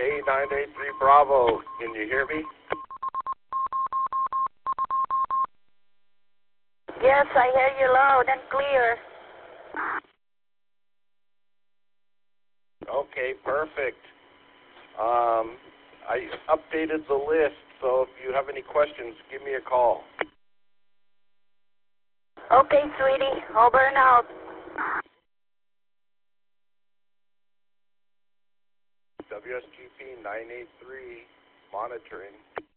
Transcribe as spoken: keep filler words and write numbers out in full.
Hey, nine eight three Bravo, can you hear me? Yes, I hear you loud and clear. Okay, perfect. Um, I updated the list, so if you have any questions, give me a call. Okay, sweetie. Over and out. W S G P nine eight three monitoring.